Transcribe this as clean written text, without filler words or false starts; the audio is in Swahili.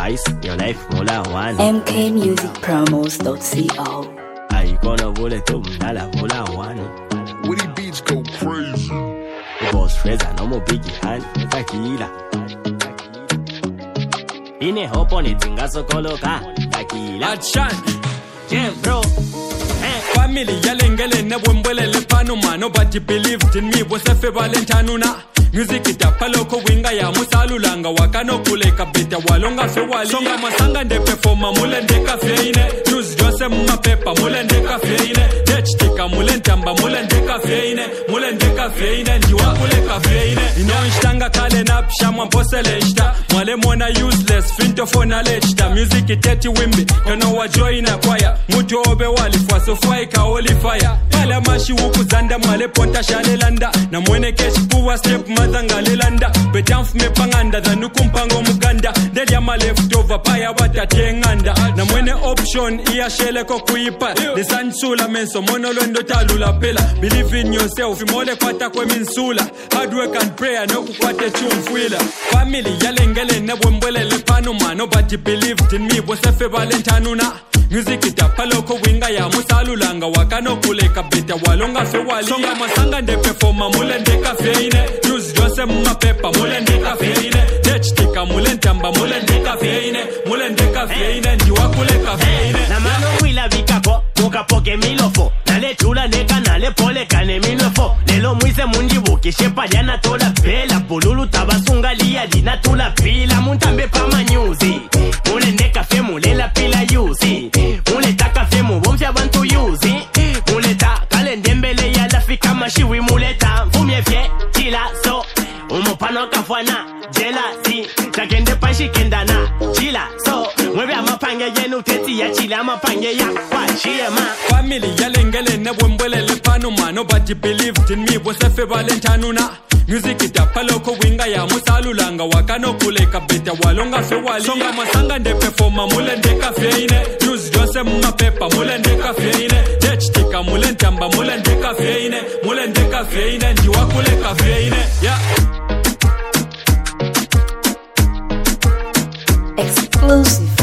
Vice, your life mula one. mkmusicpromos.co. I gonna vole to mdala mula one. Woody beats go crazy. Boss Fraser, no more biggie hand, Takila. Ine hopo ni tingaso koloka, Takila. Achan, Yeah, bro. family yalengele ne bwembwele le pano mano, but he believed in me. Was a Valentino na music itapaloko winga ya musalulanga wakano kuleka beta walonga fe wali songa masanga nde performa mulende kafeine news jose mapepa mulende kafeine dechtika mulentamba mulende kafeine ndiwa kule kafeine inonstanga kale napshamwa boseleshta mwale mona useless finto fona lechta music iteti wimbi kana wa join choir mutu obe wali fwaso fwaika oli fire pala mashi ukuzanda mwale ponta shalelanda na mwene keshi kuwa step mazangalelanda betamf mepanganda zanukumpango muganda ndeli ama leftover paya watatenganda na mwene option iyasheleko kuipa lisansula menso monolondo talula pela believe in yourself imole kwata kweminsula hard work and prayer no kukwate chumfwila family yalengele nebwembwele lepano mano but he believed in me bosefe Valentino na music itapaloko winga ya musalulanga wakano kuleka beta walonga fe wali songa masanga nde performa mulende kafeine news jose mapepa mulende kafeine dechtika mulentamba mulende kafeine ndiwa kule kafeine na mano mwila vikako mukapoke milofo nale chula neka nale pole kane milofo lelo mwise mundi bukishe palyana tola pela bululu tabasunga liya lina tula pila muntambe pa manyuzi mulende kafe mulela pila yuzi muleta kafe mubomfya bantu yuzi muleta kalendembele ya lafika mashiwi muleta mfumye fye chila so umopano kafwana jealousy takende panshi kendana chila so mwebe amapange yenu teti ya chila amapange ya kwa chiema family yalengele nebwembwele lepano mano but he believed in me bosefe Valentino na music itapaloko winga ya musalulanga wakano kuleka beta walonga fe wali songa masanga nde performa mulende kafeine news jose mapepa mulende kafeine dechtika mulentamba mulende kafeine ndiwa kule kafeine yeah. Exclusive